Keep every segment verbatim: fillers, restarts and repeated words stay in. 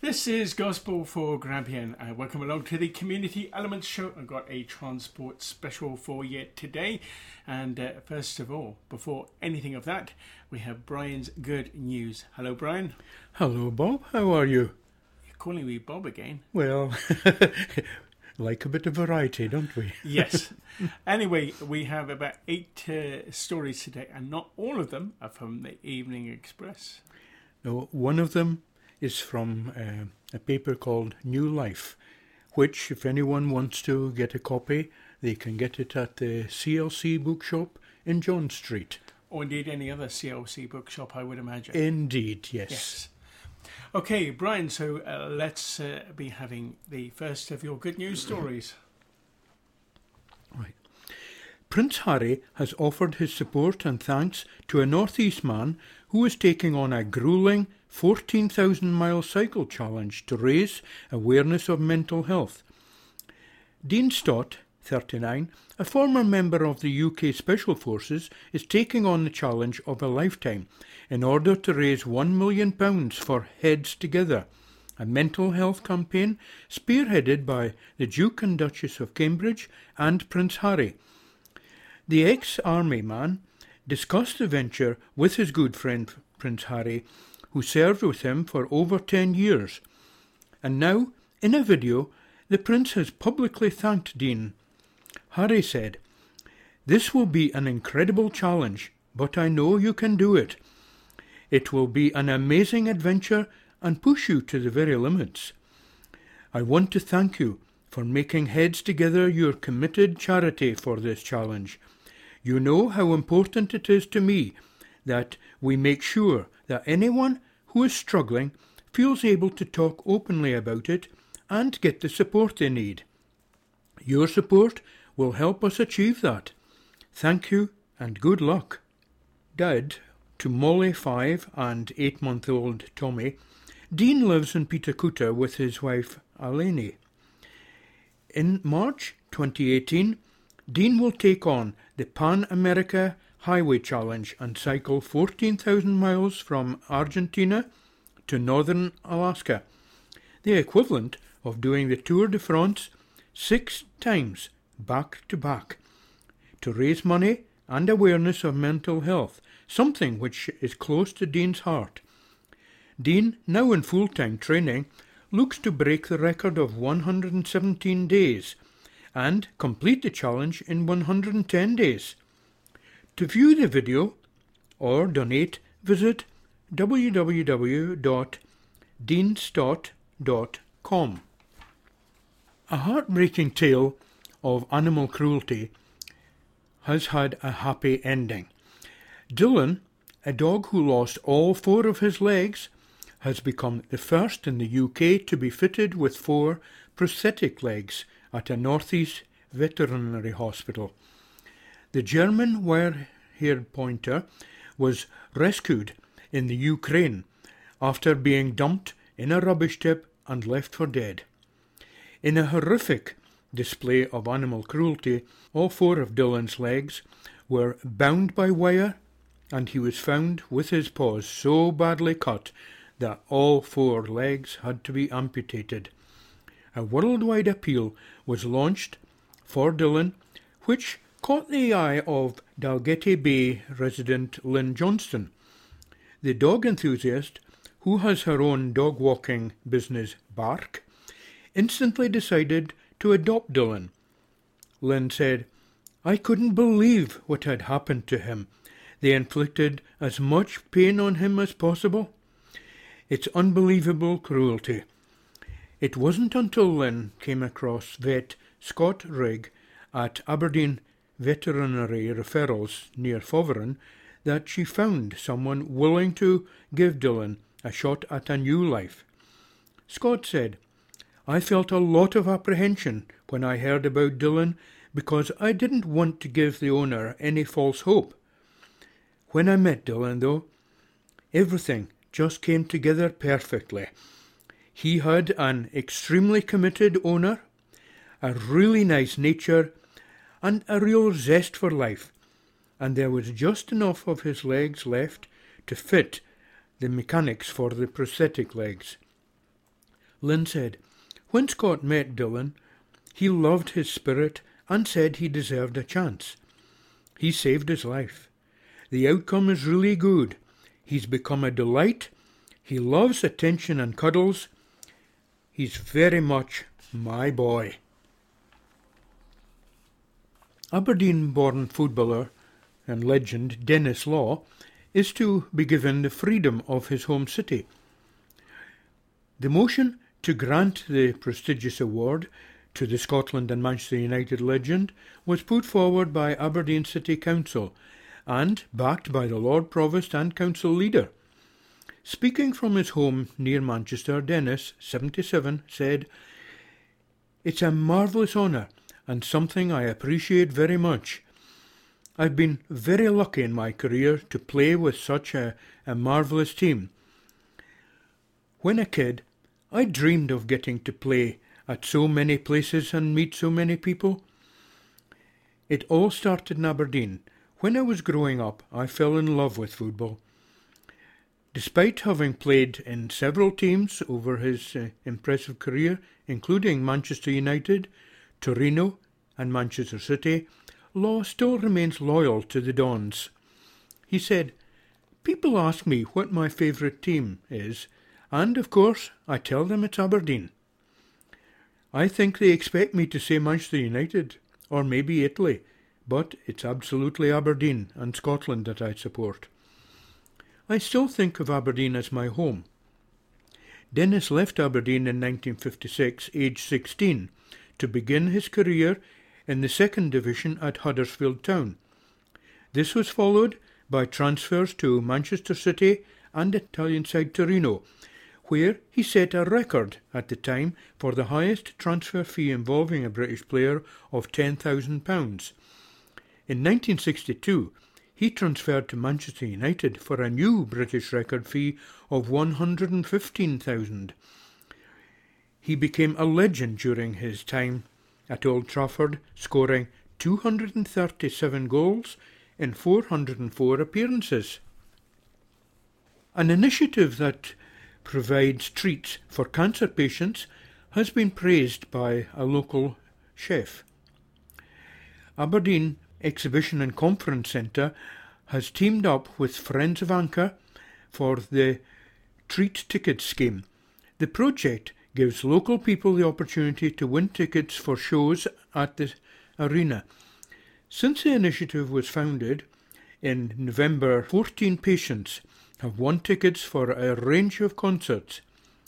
This is Gospel for Grampian. Uh, welcome along to the Community Elements Show. I've got a transport special for you today. And uh, first of all, before anything of that, we have Brian's good news. Hello, Brian. Hello, Bob. How are you? You're calling me Bob again. Well, like a bit of variety, don't we? Yes. Anyway, we have about eight uh, stories today, and not all of them are from the Evening Express. No, one of them is from uh, a paper called New Life, which, if anyone wants to get a copy, they can get it at the C L C bookshop in John Street. Or indeed any other C L C bookshop, I would imagine. Indeed, yes. Yes. Okay, Brian, so uh, let's uh, be having the first of your good news stories. Right. Prince Harry has offered his support and thanks to a North East man who is taking on a gruelling fourteen thousand mile cycle challenge to raise awareness of mental health. Dean Stott, thirty-nine, a former member of the U K Special Forces, is taking on the challenge of a lifetime in order to raise one million pounds for Heads Together, a mental health campaign spearheaded by the Duke and Duchess of Cambridge and Prince Harry. The ex-army man discussed the venture with his good friend Prince Harry, who served with him for over ten years. And now, in a video, the Prince has publicly thanked Dean. Harry said, "This will be an incredible challenge, but I know you can do it. It will be an amazing adventure and push you to the very limits. I want to thank you for making Heads Together your committed charity for this challenge. You know how important it is to me that we make sure that anyone who is struggling feels able to talk openly about it and get the support they need. Your support will help us achieve that. Thank you and good luck." Dad to Molly five and eight-month-old Tommy, Dean lives in Pitacuta with his wife Aleni. In March twenty eighteen, Dean will take on the Pan America Highway Challenge and cycle fourteen thousand miles from Argentina to northern Alaska, the equivalent of doing the Tour de France six times back to back, to raise money and awareness of mental health, something which is close to Dean's heart. Dean, now in full-time training, looks to break the record of one hundred seventeen days and complete the challenge in one hundred ten days. To view the video or donate, visit w w w dot dean stott dot com. A heartbreaking tale of animal cruelty has had a happy ending. Dylan, a dog who lost all four of his legs, has become the first in the U K to be fitted with four prosthetic legs at a North East veterinary hospital. The German wire-haired pointer was rescued in the Ukraine after being dumped in a rubbish tip and left for dead. In a horrific display of animal cruelty, all four of Dylan's legs were bound by wire, and he was found with his paws so badly cut that all four legs had to be amputated. A worldwide appeal was launched for Dylan, which caught the eye of Dalgety Bay resident Lynn Johnston. The dog enthusiast, who has her own dog-walking business, Bark, instantly decided to adopt Dylan. Lynn said, "I couldn't believe what had happened to him. They inflicted as much pain on him as possible. It's unbelievable cruelty." It wasn't until Lynn came across vet Scott Rigg at Aberdeen Veterinary Referrals near Foveran that she found someone willing to give Dylan a shot at a new life. Scott said, "I felt a lot of apprehension when I heard about Dylan because I didn't want to give the owner any false hope. When I met Dylan, though, everything just came together perfectly. He had an extremely committed owner, a really nice nature, and a real zest for life, and there was just enough of his legs left to fit the mechanics for the prosthetic legs. Lynn said, when Scott met Dylan, he loved his spirit and said he deserved a chance. He saved his life. The outcome is really good. He's become a delight. He loves attention and cuddles. He's very much my boy. Aberdeen-born footballer and legend Denis Law is to be given the freedom of his home city. The motion to grant the prestigious award to the Scotland and Manchester United legend was put forward by Aberdeen City Council and backed by the Lord Provost and Council leader. Speaking from his home near Manchester, Denis, seventy-seven, said, "It's a marvellous honour and something I appreciate very much. I've been very lucky in my career to play with such a, a marvellous team. When a kid, I dreamed of getting to play at so many places and meet so many people. It all started in Aberdeen. When I was growing up, I fell in love with football. Despite having played in several teams over his uh, impressive career, including Manchester United, Torino and Manchester City, Law still remains loyal to the Dons. He said, "People ask me what my favourite team is, and of course I tell them it's Aberdeen. I think they expect me to say Manchester United, or maybe Italy, but it's absolutely Aberdeen and Scotland that I support. I still think of Aberdeen as my home." Denis left Aberdeen in nineteen fifty-six, aged sixteen, to begin his career in the second division at Huddersfield Town. This was followed by transfers to Manchester City and Italian side Torino, where he set a record at the time for the highest transfer fee involving a British player of ten thousand pounds. In nineteen sixty-two, he transferred to Manchester United for a new British record fee of one hundred fifteen thousand pounds. He became a legend during his time at Old Trafford, scoring two hundred thirty-seven goals in four hundred four appearances. An initiative that provides treats for cancer patients has been praised by a local chef. Aberdeen Exhibition and Conference Centre has teamed up with Friends of Anchor for the Treat Tickets scheme. The project gives local people the opportunity to win tickets for shows at the arena. Since the initiative was founded in November, fourteen patients have won tickets for a range of concerts.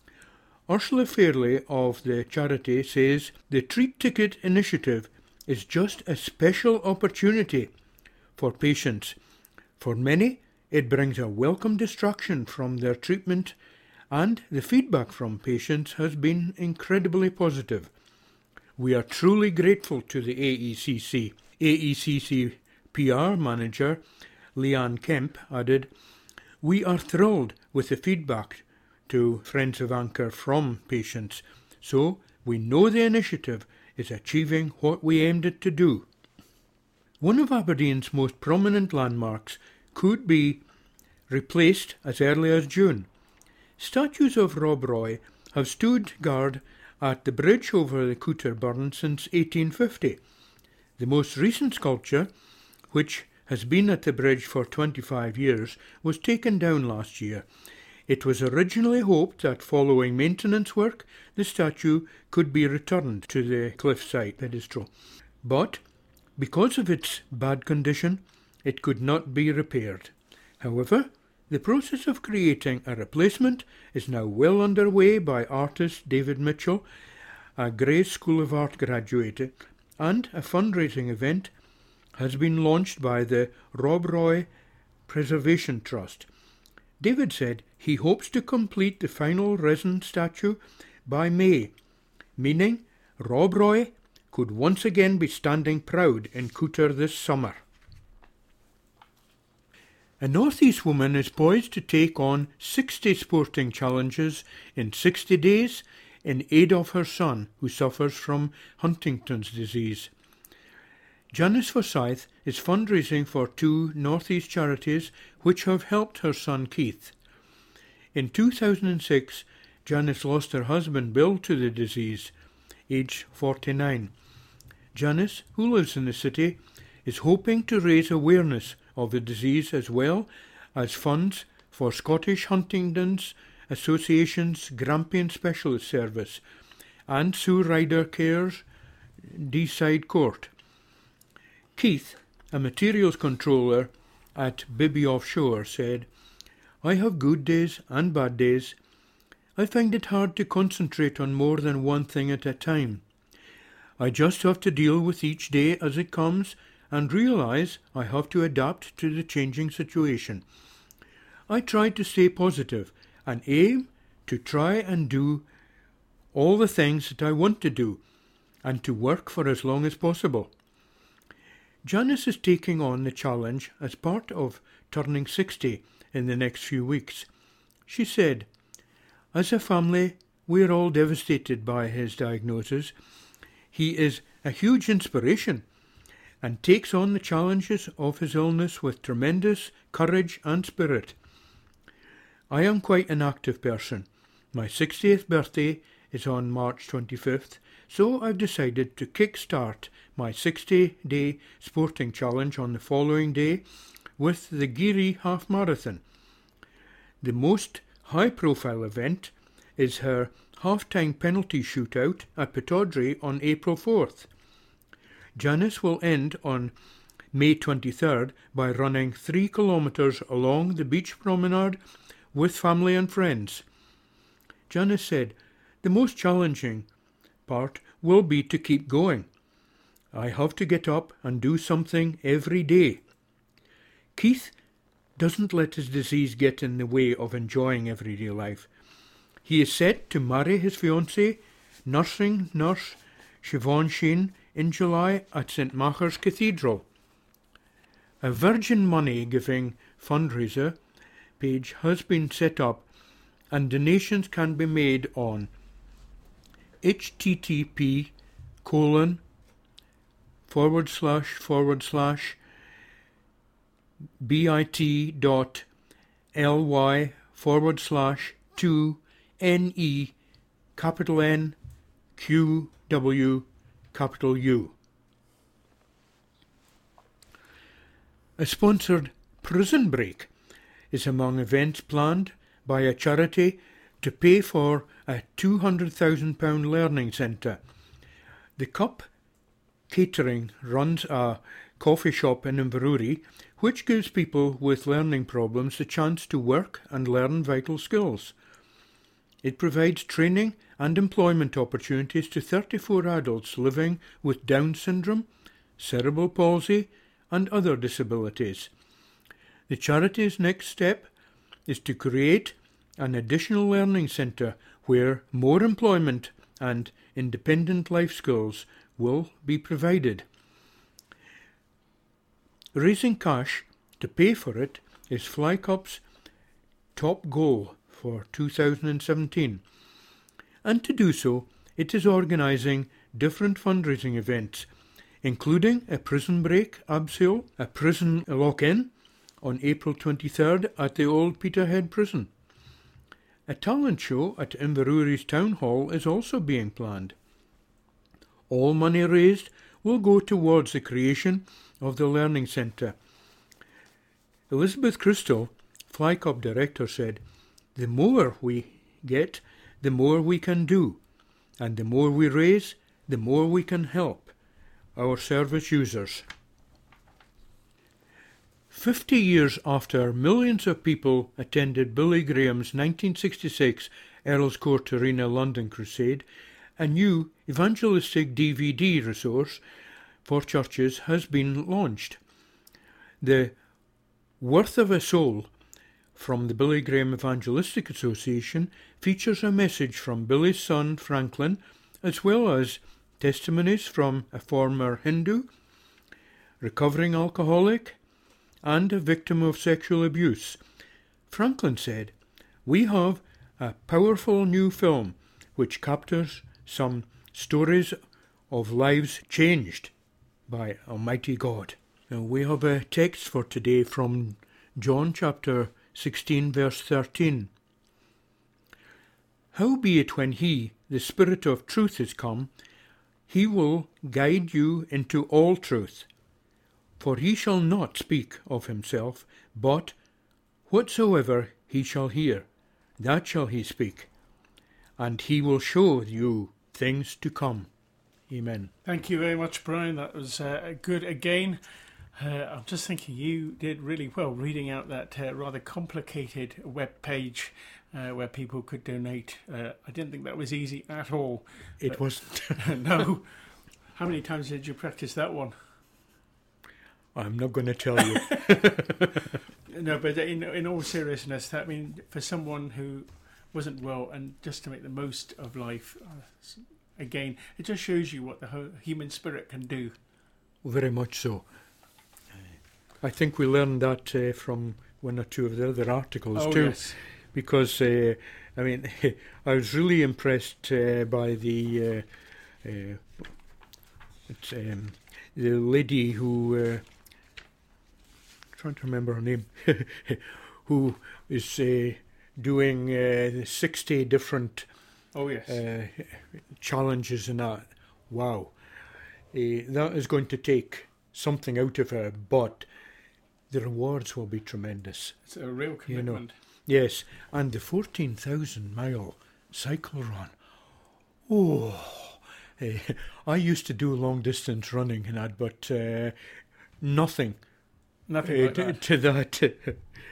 Ursula Fairley of the charity says the Treat Ticket initiative is just a special opportunity for patients. For many, it brings a welcome distraction from their treatment, and the feedback from patients has been incredibly positive. We are truly grateful to the A E C C. A E C C P R manager Leanne Kemp added, "We are thrilled with the feedback to Friends of Anchor from patients, so we know the initiative is achieving what we aimed it to do." One of Aberdeen's most prominent landmarks could be replaced as early as June. Statues of Rob Roy have stood guard at the bridge over the Cooter Burn since eighteen fifty. The most recent sculpture, which has been at the bridge for twenty-five years, was taken down last year. It was originally hoped that following maintenance work, the statue could be returned to the cliffside pedestal. But, because of its bad condition, it could not be repaired. However, the process of creating a replacement is now well underway by artist David Mitchell, a Grey School of Art graduate, and a fundraising event has been launched by the Rob Roy Preservation Trust. David said he hopes to complete the final resin statue by May, meaning Rob Roy could once again be standing proud in Cooter this summer. A North East woman is poised to take on sixty sporting challenges in sixty days in aid of her son, who suffers from Huntington's disease. Janice Forsyth is fundraising for two North East charities which have helped her son Keith. In two thousand six, Janice lost her husband Bill to the disease, aged forty-nine. Janice, who lives in the city, is hoping to raise awareness of the disease as well as funds for Scottish Huntington's Association's Grampian Specialist Service and Sue Ryder Care's Deeside Court. Keith, a materials controller at Bibby Offshore, said, "I have good days and bad days. I find it hard to concentrate on more than one thing at a time. I just have to deal with each day as it comes and realise I have to adapt to the changing situation. I try to stay positive and aim to try and do all the things that I want to do and to work for as long as possible." Janice is taking on the challenge as part of turning sixty in the next few weeks. She said, "As a family, we are all devastated by his diagnosis. He is a huge inspiration and takes on the challenges of his illness with tremendous courage and spirit. I am quite an active person. My sixtieth birthday is on March twenty-fifth, so I've decided to kick-start my sixty-day sporting challenge on the following day with the Geary Half Marathon. The most high-profile event is her half-time penalty shootout at Pittodrie on April fourth. Janice will end on May twenty-third by running three kilometres along the beach promenade with family and friends." Janice said, "The most challenging part will be to keep going. I have to get up and do something every day." Keith doesn't let his disease get in the way of enjoying everyday life. He is set to marry his fiancée, nursing nurse Siobhan Sheen, in July at St Macher's Cathedral. A Virgin Money giving fundraiser page has been set up and donations can be made on http colon forward slash forward slash bit.ly forward slash two ne capital N Q W capital U. A sponsored prison break is among events planned by a charity to pay for a two hundred thousand pounds learning centre. The Cup Catering runs a coffee shop in Inverurie which gives people with learning problems the chance to work and learn vital skills. It provides training and employment opportunities to thirty-four adults living with Down syndrome, cerebral palsy and other disabilities. The charity's next step is to create an additional learning centre where more employment and independent life skills will be provided. Raising cash to pay for it is FlyCup's top goal for two thousand seventeen, and to do so it is organising different fundraising events, including a prison break abseil, a prison lock-in on April twenty-third at the Old Peterhead Prison. A talent show at Inverurie's Town Hall is also being planned. All money raised will go towards the creation of the Learning Centre. Elizabeth Crystal, FlyCup director, said, "The more we get, the more we can do, and the more we raise, the more we can help our service users." Fifty years after millions of people attended Billy Graham's nineteen sixty-six Earl's Court Arena London crusade, a new evangelistic D V D resource for churches has been launched. The Worth of a Soul from the Billy Graham Evangelistic Association features a message from Billy's son Franklin, as well as testimonies from a former Hindu, recovering alcoholic, and a victim of sexual abuse. Franklin said, "We have a powerful new film which captures some stories of lives changed by Almighty God." Now we have a text for today from John chapter sixteen verse thirteen. Howbeit when he, the Spirit of truth, is come, he will guide you into all truth. For he shall not speak of himself, but whatsoever he shall hear, that shall he speak, and he will show you things to come. Amen. Thank you very much, Brian. That was uh, good again. Uh, I'm just thinking you did really well reading out that uh, rather complicated web page uh, where people could donate. Uh, I didn't think that was easy at all. It wasn't. No. How many times did you practice that one? I'm not going to tell you. No, but in in all seriousness, I mean, for someone who wasn't well, and just to make the most of life, uh, again, it just shows you what the whole human spirit can do. Very much so. I think we learned that uh, from one or two of the other articles Oh, too, yes. because uh, I mean, I was really impressed uh, by the uh, uh, it's, um, the lady who. Uh, trying to remember her name, who is uh, doing uh, sixty different Oh, yes. uh, challenges and that. Wow. Uh, that is going to take something out of her, but the rewards will be tremendous. It's a real You know. commitment. Yes, and the fourteen thousand mile cycle run. Oh, eh, I used to do long distance running and that, but uh, nothing. Nothing Uh, like to, that. to that.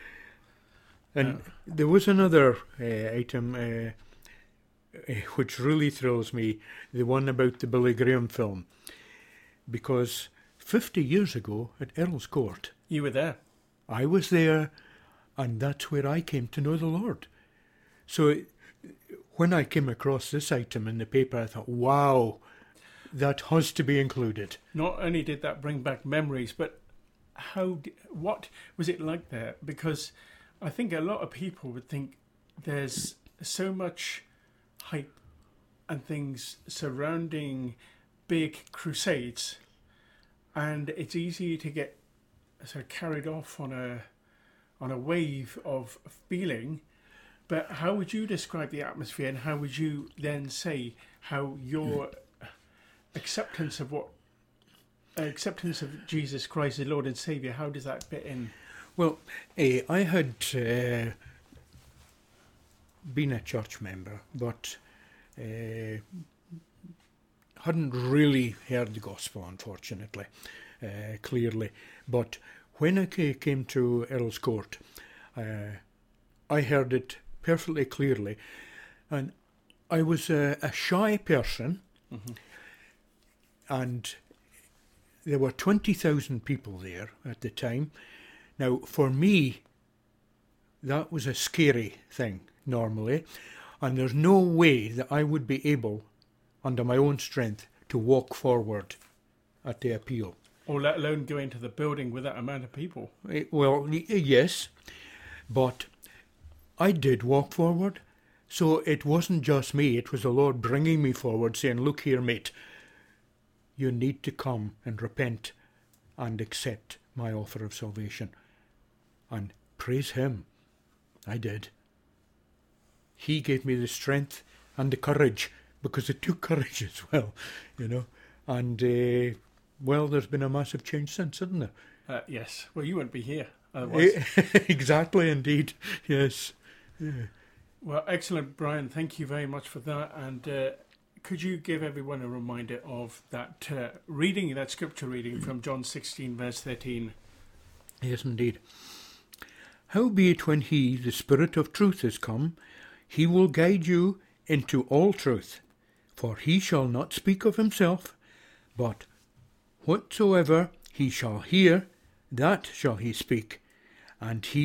And No. there was another uh, item uh, uh, which really thrills me, the one about the Billy Graham film. Because fifty years ago at Earl's Court, You were there. I was there, and that's where I came to know the Lord. So it, when I came across this item in the paper, I thought, wow, that has to be included. Not only did that bring back memories, but how? d- What was it like there? Because I think a lot of people would think there's so much hype and things surrounding big crusades, and it's easy to get sort of carried off on a on a wave of feeling. But how would you describe the atmosphere, and how would you then say how your acceptance of what acceptance of Jesus Christ as Lord and Saviour, how does that fit in? Well, eh, I had uh, been a church member, but uh, hadn't really heard the gospel, unfortunately, uh, clearly. But when I ca- came to Earl's Court, uh, I heard it perfectly clearly. And I was a, a shy person, Mm-hmm. and there were twenty thousand people there at the time. Now, for me, that was a scary thing normally, and there's no way that I would be able, under my own strength, to walk forward at the appeal. Or let alone go into the building with that amount of people. Eh, Well, y- yes, but I did walk forward, so it wasn't just me, it was the Lord bringing me forward, saying, look here, mate, you need to come and repent and accept my offer of salvation. And praise Him, I did. He gave me the strength and the courage, because it took courage as well, you know. And, uh, well, there's been a massive change since, hasn't there? Uh, yes. Well, you wouldn't be here otherwise. Exactly, indeed, yes. Yeah. Well, excellent, Brian. Thank you very much for that. And uh, could you give everyone a reminder of that uh, reading, that scripture reading from John sixteen, verse thirteen? Yes, indeed. Howbeit when he, the Spirit of truth, is come, he will guide you into all truth. For he shall not speak of himself, but whatsoever he shall hear, that shall he speak, and he